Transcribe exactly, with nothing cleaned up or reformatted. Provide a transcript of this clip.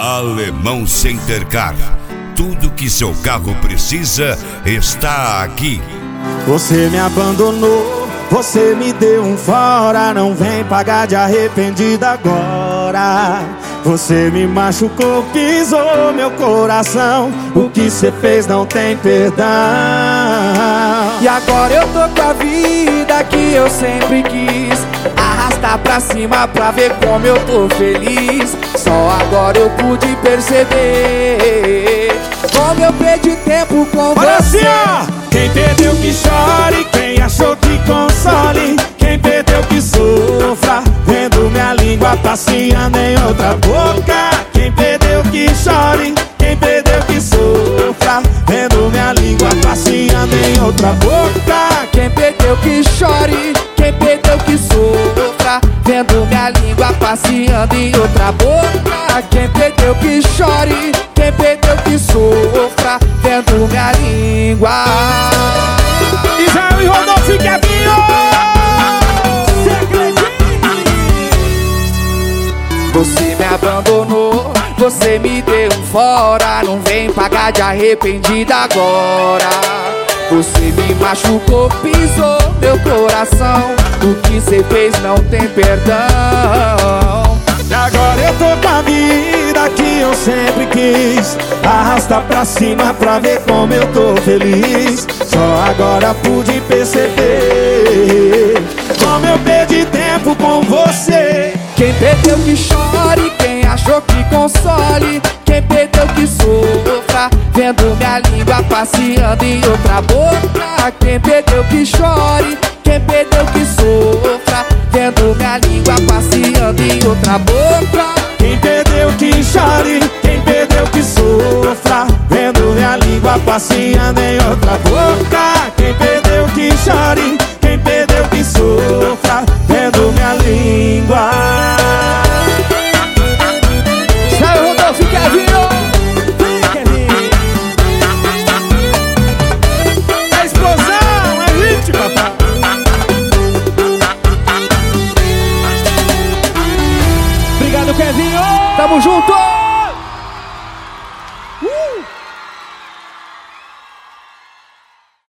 Alemão Center Car. Tudo que seu carro precisa está aqui. Você me abandonou, você me deu um fora. Não vem pagar de arrependido agora. Você me machucou, pisou meu coração. O que cê fez não tem perdão. E agora eu tô com a vida que eu sempre quis, arrastar pra cima pra ver como eu tô feliz. Só agora eu pude perceber como eu perdi tempo com Olha você. assim, ó! Quem perdeu que chore, quem achou que console. Quem perdeu que sofra, vendo minha língua passeando em outra boca. Quem perdeu que chore, quem perdeu que sofra, vendo minha língua passeando em outra boca. Quem perdeu que chore, quem perdeu que sofra, vendo minha língua passeando em outra boca. Quem perdeu que chore, quem perdeu que sofra, vendo minha língua. Israel e Rodolfo e Kevinho! Você me abandonou, você me deu um fora. Não vem pagar de arrependida agora. Você me machucou, pisou meu coração. O que cê fez não tem perdão. E agora eu tô com a vida que eu sempre quis, arrasta pra cima pra ver como eu tô feliz. Só agora pude perceber como eu perdi tempo com você. Quem perdeu que chore, quem achou que console. Quem perdeu que sofra, vendo minha língua passeando em outra boca. Quem perdeu que chore, quem perdeu que sofra, vendo minha língua passeando em outra boca. Quem perdeu que chore, quem perdeu que sofra, vendo minha língua passeando em outra boca. Quem perdeu que chore, quem perdeu que sofra, vendo minha língua. Sai o Rodolfo, Kevinho! Vem, Kevinho! É explosão, é hit, papai! Obrigado, Kevinho! Tamo junto!